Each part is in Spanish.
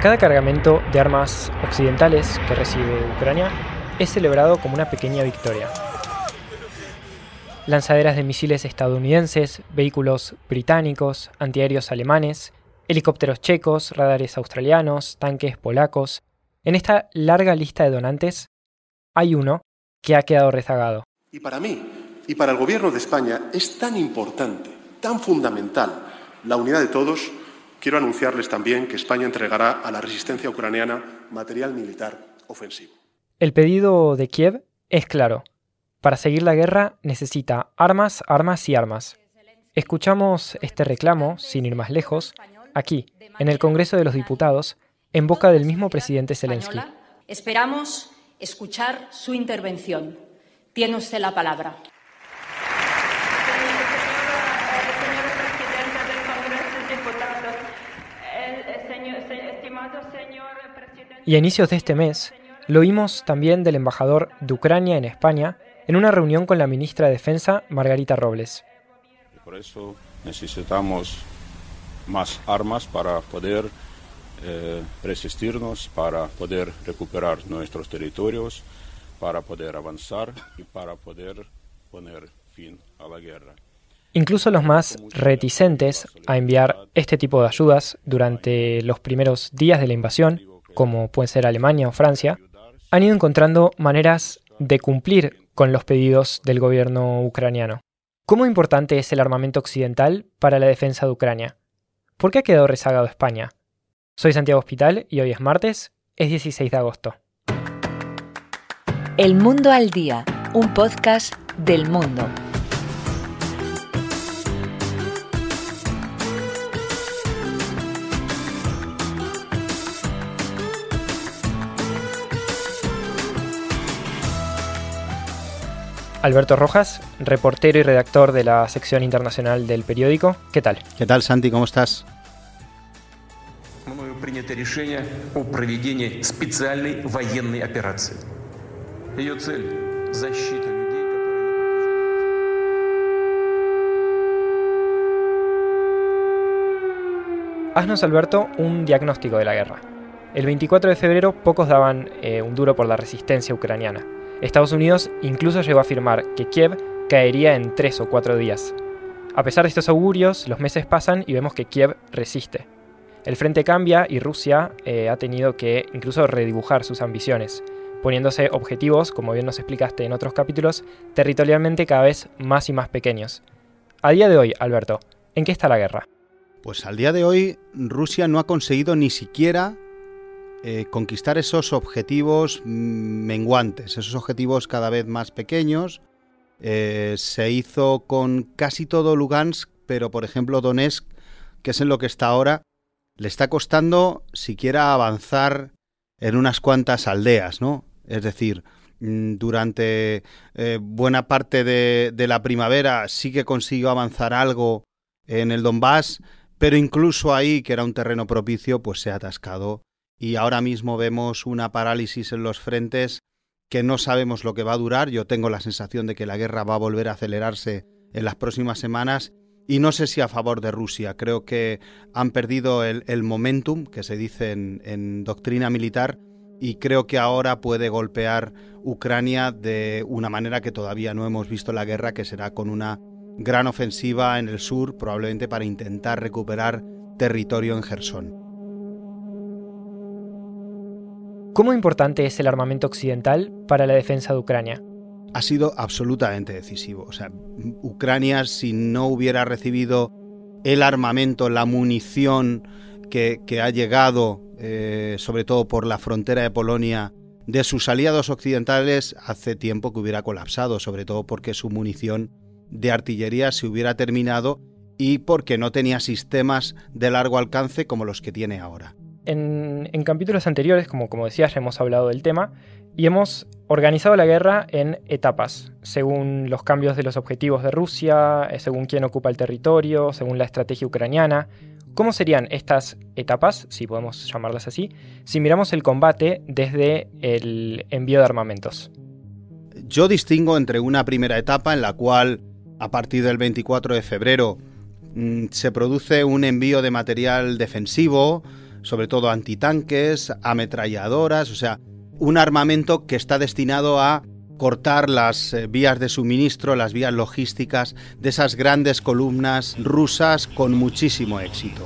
Cada cargamento de armas occidentales que recibe Ucrania es celebrado como una pequeña victoria. Lanzaderas de misiles estadounidenses, vehículos británicos, antiaéreos alemanes, helicópteros checos, radares australianos, tanques polacos. En esta larga lista de donantes hay uno que ha quedado rezagado. Y para mí y para el gobierno de España es tan importante, tan fundamental la unidad de todos. Quiero anunciarles también que España entregará a la resistencia ucraniana material militar ofensivo. El pedido de Kiev es claro. Para seguir la guerra necesita armas, armas y armas. Escuchamos este reclamo, sin ir más lejos, aquí, en el Congreso de los Diputados, en boca del mismo presidente Zelensky. Esperamos escuchar su intervención. Tiene usted la palabra. Y a inicios de este mes, lo oímos también del embajador de Ucrania en España en una reunión con la ministra de Defensa, Margarita Robles. Por eso necesitamos más armas para poder resistirnos, para poder recuperar nuestros territorios, para poder avanzar y para poder poner fin a la guerra. Incluso los más reticentes a enviar este tipo de ayudas durante los primeros días de la invasión, como pueden ser Alemania o Francia, han ido encontrando maneras de cumplir con los pedidos del gobierno ucraniano. ¿Cómo importante es el armamento occidental para la defensa de Ucrania? ¿Por qué ha quedado rezagado España? Soy Santiago Hospital y hoy es martes, es 16 de agosto. El Mundo al Día, un podcast del Mundo. Alberto Rojas, reportero y redactor de la sección internacional del periódico. ¿Qué tal? ¿Qué tal, Santi? ¿Cómo estás? Мною принято решение о проведении специальной военной операции. Ее цель – защита людей, которые... Haznos, Alberto, un diagnóstico de la guerra. El 24 de febrero pocos daban un duro por la resistencia ucraniana. Estados Unidos incluso llegó a afirmar que Kiev caería en 3 o 4 días. A pesar de estos augurios, los meses pasan y vemos que Kiev resiste. El frente cambia y Rusia ha tenido que incluso redibujar sus ambiciones, poniéndose objetivos, como bien nos explicaste en otros capítulos, territorialmente cada vez más y más pequeños. A día de hoy, Alberto, ¿en qué está la guerra? Pues al día de hoy, Rusia no ha conseguido ni siquiera conquistar esos objetivos menguantes, esos objetivos cada vez más pequeños. Se hizo con casi todo Lugansk, pero por ejemplo Donetsk, que es en lo que está ahora, le está costando siquiera avanzar en unas cuantas aldeas, ¿no? Es decir, durante buena parte de la primavera sí que consiguió avanzar algo en el Donbass, pero incluso ahí, que era un terreno propicio, pues se ha atascado. Y ahora mismo vemos una parálisis en los frentes que no sabemos lo que va a durar. Yo tengo la sensación de que la guerra va a volver a acelerarse en las próximas semanas y no sé si a favor de Rusia. Creo que han perdido el momentum, que se dice en doctrina militar, y creo que ahora puede golpear Ucrania de una manera que todavía no hemos visto en la guerra, que será con una gran ofensiva en el sur, probablemente para intentar recuperar territorio en Jersón. ¿Cómo importante es el armamento occidental para la defensa de Ucrania? Ha sido absolutamente decisivo. O sea, Ucrania, si no hubiera recibido el armamento, la munición que ha llegado, sobre todo por la frontera de Polonia, de sus aliados occidentales, hace tiempo que hubiera colapsado, sobre todo porque su munición de artillería se hubiera terminado y porque no tenía sistemas de largo alcance como los que tiene ahora. En capítulos anteriores, como decías, ya hemos hablado del tema y hemos organizado la guerra en etapas, según los cambios de los objetivos de Rusia, según quién ocupa el territorio, según la estrategia ucraniana. ¿Cómo serían estas etapas, si podemos llamarlas así, si miramos el combate desde el envío de armamentos? Yo distingo entre una primera etapa en la cual, a partir del 24 de febrero, se produce un envío de material defensivo, sobre todo antitanques, ametralladoras, o sea, un armamento que está destinado a cortar las vías de suministro, las vías logísticas de esas grandes columnas rusas con muchísimo éxito.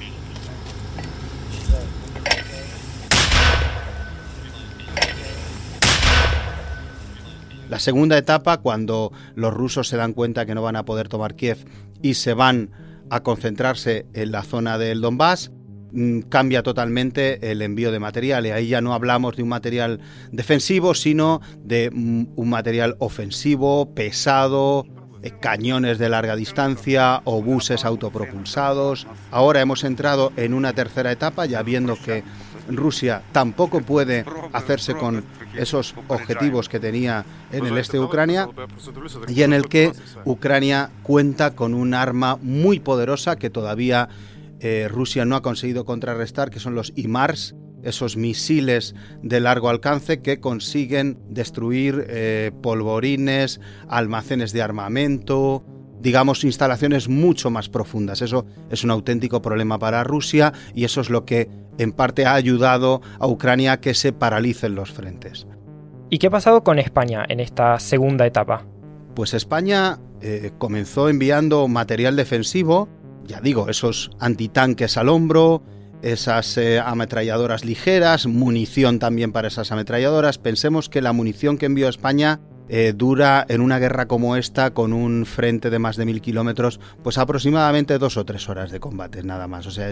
La segunda etapa, cuando los rusos se dan cuenta que no van a poder tomar Kiev y se van a concentrarse en la zona del Donbass, cambia totalmente el envío de material. Y ahí ya no hablamos de un material defensivo, sino de un material ofensivo, pesado, cañones de larga distancia, obuses autopropulsados. Ahora hemos entrado en una tercera etapa, ya viendo que Rusia tampoco puede hacerse con esos objetivos que tenía en el este de Ucrania, y en el que Ucrania cuenta con un arma muy poderosa que todavía Rusia no ha conseguido contrarrestar, que son los HIMARS, esos misiles de largo alcance que consiguen destruir polvorines, almacenes de armamento, digamos, instalaciones mucho más profundas. Eso es un auténtico problema para Rusia y eso es lo que en parte ha ayudado a Ucrania a que se paralicen los frentes. ¿Y qué ha pasado con España en esta segunda etapa? Pues España comenzó enviando material defensivo, ya digo, esos antitanques al hombro, esas ametralladoras ligeras, munición también para esas ametralladoras. Pensemos que la munición que envió España dura en una guerra como esta, con un frente de más de 1000 kilómetros, pues aproximadamente 2 o 3 horas de combate, nada más. O sea,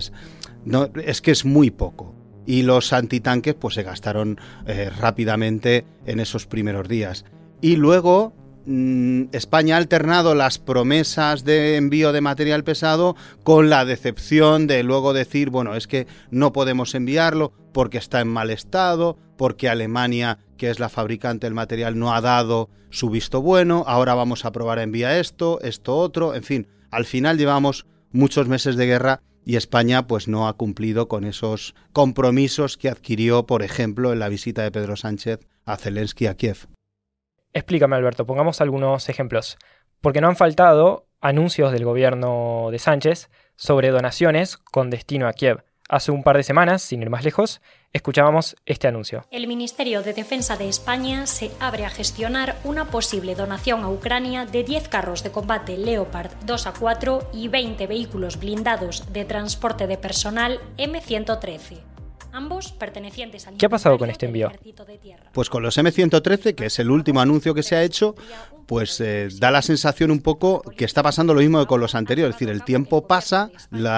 es que es muy poco. Y los antitanques pues se gastaron rápidamente en esos primeros días. Y luego España ha alternado las promesas de envío de material pesado con la decepción de luego decir, bueno, es que no podemos enviarlo porque está en mal estado, porque Alemania, que es la fabricante del material, no ha dado su visto bueno, ahora vamos a probar a enviar esto otro, en fin, al final llevamos muchos meses de guerra y España pues no ha cumplido con esos compromisos que adquirió, por ejemplo, en la visita de Pedro Sánchez a Zelensky a Kiev. Explícame, Alberto, pongamos algunos ejemplos, porque no han faltado anuncios del gobierno de Sánchez sobre donaciones con destino a Kiev. Hace un par de semanas, sin ir más lejos, escuchábamos este anuncio. El Ministerio de Defensa de España se abre a gestionar una posible donación a Ucrania de 10 carros de combate Leopard 2A4 y 20 vehículos blindados de transporte de personal M113. Ambos pertenecientes al... ¿Qué ha pasado con este envío? Pues con los M113, que es el último anuncio que se ha hecho, pues da la sensación un poco que está pasando lo mismo que con los anteriores. Es decir, el tiempo pasa,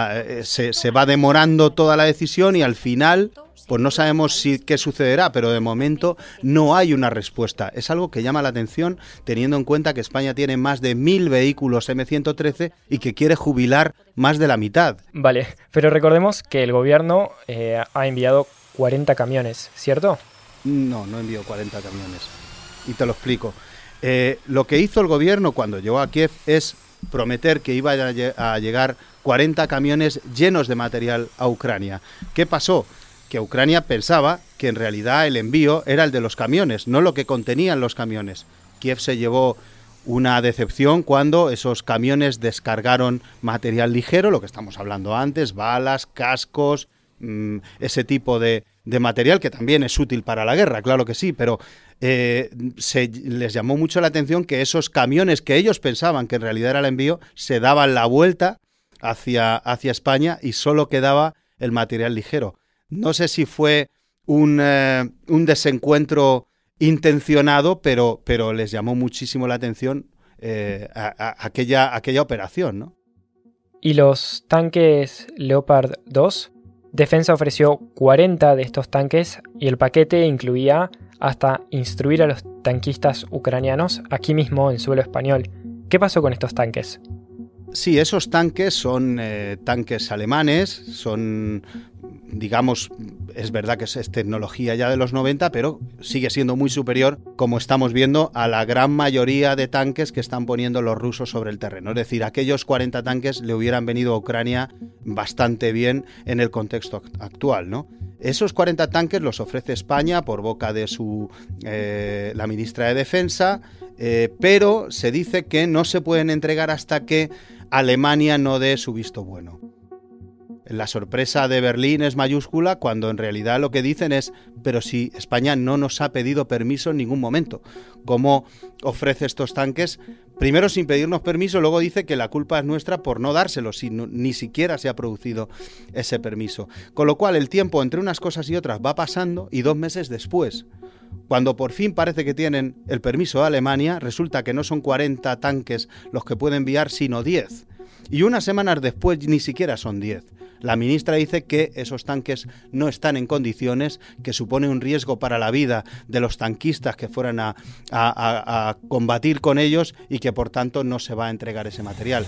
se va demorando toda la decisión y al final pues no sabemos qué sucederá, pero de momento no hay una respuesta. Es algo que llama la atención teniendo en cuenta que España tiene más de 1000 vehículos M113 y que quiere jubilar más de la mitad. Vale, pero recordemos que el gobierno ha enviado 40 camiones, ¿cierto? No envió 40 camiones. Y te lo explico. Lo que hizo el gobierno cuando llegó a Kiev es prometer que iba a llegar 40 camiones llenos de material a Ucrania. ¿Qué pasó? Que Ucrania pensaba que en realidad el envío era el de los camiones, no lo que contenían los camiones. Kiev se llevó una decepción cuando esos camiones descargaron material ligero, lo que estamos hablando antes, balas, cascos, ese tipo de material que también es útil para la guerra, claro que sí, pero les llamó mucho la atención que esos camiones que ellos pensaban que en realidad era el envío, se daban la vuelta hacia España y solo quedaba el material ligero. No sé si fue un desencuentro intencionado, pero les llamó muchísimo la atención aquella operación, ¿no? ¿Y los tanques Leopard 2? Defensa ofreció 40 de estos tanques y el paquete incluía hasta instruir a los tanquistas ucranianos aquí mismo en suelo español. ¿Qué pasó con estos tanques? Sí, esos tanques son tanques alemanes, son, digamos, es verdad que es tecnología ya de los 90, pero sigue siendo muy superior, como estamos viendo, a la gran mayoría de tanques que están poniendo los rusos sobre el terreno. Es decir, aquellos 40 tanques le hubieran venido a Ucrania bastante bien en el contexto actual, ¿no? Esos 40 tanques los ofrece España por boca de la ministra de Defensa, pero se dice que no se pueden entregar hasta que Alemania no dé su visto bueno. La sorpresa de Berlín es mayúscula cuando en realidad lo que dicen es, pero si España no nos ha pedido permiso en ningún momento. ¿Cómo ofrece estos tanques? Primero sin pedirnos permiso, luego dice que la culpa es nuestra por no dárselos, si ni siquiera se ha producido ese permiso. Con lo cual el tiempo entre unas cosas y otras va pasando y 2 meses después, cuando por fin parece que tienen el permiso de Alemania, resulta que no son 40 tanques los que puede enviar, sino 10. Y unas semanas después ni siquiera son 10. La ministra dice que esos tanques no están en condiciones, que supone un riesgo para la vida de los tanquistas que fueran a combatir con ellos y que por tanto no se va a entregar ese material.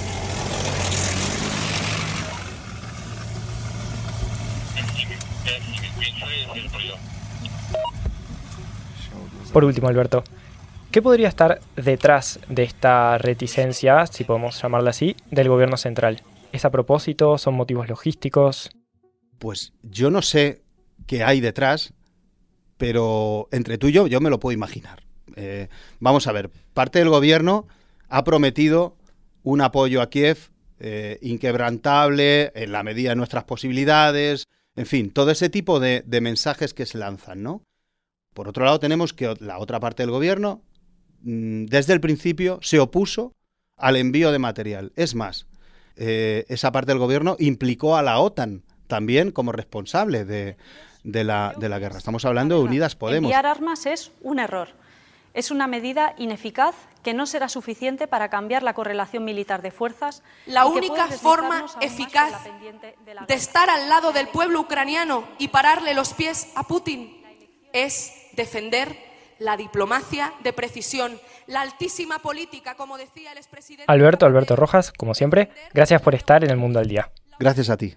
Por último, Alberto, ¿qué podría estar detrás de esta reticencia, si podemos llamarla así, del gobierno central? ¿Es a propósito? ¿Son motivos logísticos? Pues yo no sé qué hay detrás, pero entre tú y yo me lo puedo imaginar. Vamos a ver, parte del gobierno ha prometido un apoyo a Kiev inquebrantable, en la medida de nuestras posibilidades, en fin, todo ese tipo de mensajes que se lanzan, ¿no? Por otro lado, tenemos que la otra parte del gobierno, desde el principio, se opuso al envío de material. Es más, esa parte del gobierno implicó a la OTAN también como responsable de la guerra. Estamos hablando de Unidas Podemos. Enviar armas es un error. Es una medida ineficaz que no será suficiente para cambiar la correlación militar de fuerzas. La única forma eficaz de estar al lado del pueblo ucraniano y pararle los pies a Putin es defender la diplomacia de precisión, la altísima política, como decía el expresidente... Alberto Rojas, como siempre, gracias por estar en El Mundo al Día. Gracias a ti.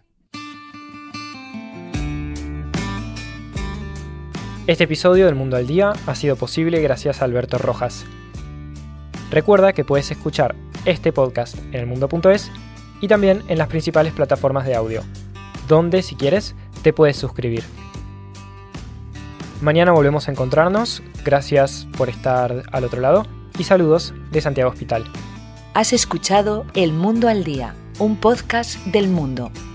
Este episodio del Mundo al Día ha sido posible gracias a Alberto Rojas. Recuerda que puedes escuchar este podcast en elmundo.es y también en las principales plataformas de audio, donde, si quieres, te puedes suscribir. Mañana volvemos a encontrarnos, gracias por estar al otro lado y saludos de Santiago Hospital. Has escuchado El Mundo al Día, un podcast del Mundo.